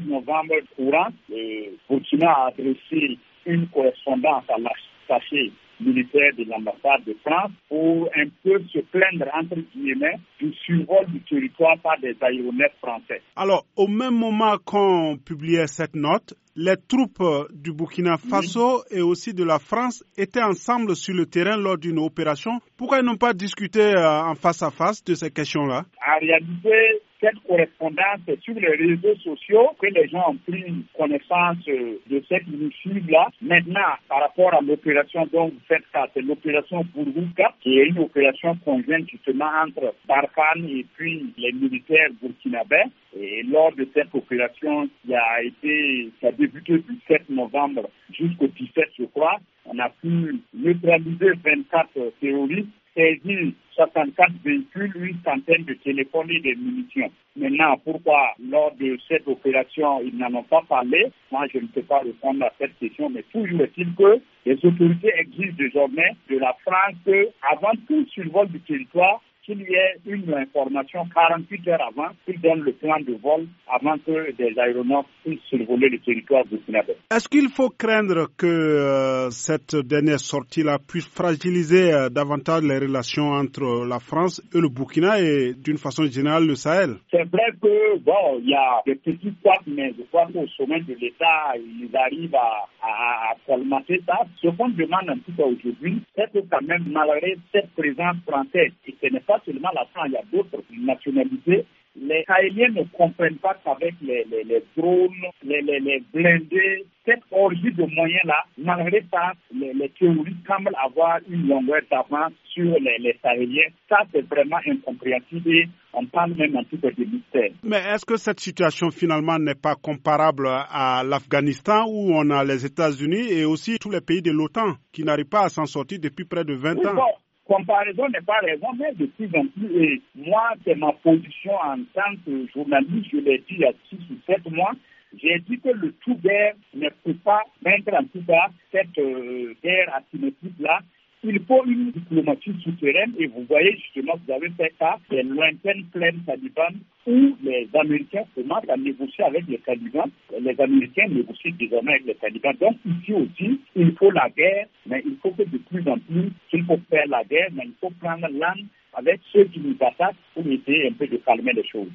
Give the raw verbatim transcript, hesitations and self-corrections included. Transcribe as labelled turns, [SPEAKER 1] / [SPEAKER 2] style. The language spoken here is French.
[SPEAKER 1] novembre courant, le Burkina a adressé une correspondance à l'attaché militaire de l'ambassade de France pour un peu se plaindre, entre guillemets, du survol du territoire par des aéronefs français.
[SPEAKER 2] Alors, au même moment qu'on publiait cette note, les troupes du Burkina Faso oui. et aussi de la France étaient ensemble sur le terrain lors d'une opération. Pourquoi ils n'ont pas discuté en face à face de ces questions-là?
[SPEAKER 1] En réalité, cette correspondance sur les réseaux sociaux, que les gens ont pris connaissance de cette missive-là. Maintenant, par rapport à l'opération dont vous faites cas, c'est l'opération Bourgouka, qui est une opération conjointe justement entre Barkhane et puis les militaires burkinabés. Et lors de cette opération, qui a été, qui a débuté du sept novembre jusqu'au dix-sept, je crois, on a pu neutraliser vingt-quatre terroristes, saisir soixante-quatre véhicules, une centaine de téléphones et des munitions. Maintenant, pourquoi lors de cette opération, ils n'en ont pas parlé? Moi, je ne peux pas répondre à cette question, mais toujours est-il que les autorités exigent désormais de la France qu'avant tout survol du territoire, qu'il y ait une information quarante-huit heures avant, qu'ils donnent le plan de vol avant que des aéronefs puissent survoler le territoire burkinabé.
[SPEAKER 2] Est-ce qu'il faut craindre que euh, cette dernière sortie-là puisse fragiliser euh, davantage les relations entre la France et le Burkina et d'une façon générale le Sahel?
[SPEAKER 1] C'est vrai que, bon, il y a des petits couacs, mais je crois qu'au sommet de l'État, ils arrivent à, à, à colmater ça. Ce qu'on demande un petit peu aujourd'hui, c'est que quand même, malgré cette présence française, et ce n'est pas seulement la France, il y a d'autres nationalités. Les Sahéliens ne comprennent pas qu'avec les, les, les drones, les, les, les blindés, cette orgie de moyens-là, malgré ça, les, les terroristes semblent avoir une longueur d'avance sur les, les Sahéliens. Ça, c'est vraiment incompréhensible et on parle même un petit peu de mystère.
[SPEAKER 2] Mais est-ce que cette situation, finalement, n'est pas comparable à l'Afghanistan où on a les États-Unis et aussi tous les pays de l'OTAN qui n'arrivent pas à s'en sortir depuis près de vingt
[SPEAKER 1] oui,
[SPEAKER 2] ans?
[SPEAKER 1] Bon. Comparaison n'est pas raison, mais de plus en plus, et moi, c'est ma position en tant que journaliste, je l'ai dit il y a six ou sept mois, j'ai dit que le tout guerre ne peut pas mettre en tout cas cette euh, guerre asymétrique-là. Il faut une diplomatie souterraine et vous voyez justement, vous avez fait ça, des lointaines plaines talibans où les Américains commencent à négocier avec les talibans. Les Américains négocient désormais avec les talibans. Donc ici aussi, il faut la guerre, mais il faut que de plus en plus, il faut faire la guerre, mais il faut prendre l'âme avec ceux qui nous attaquent pour essayer un peu de calmer les choses.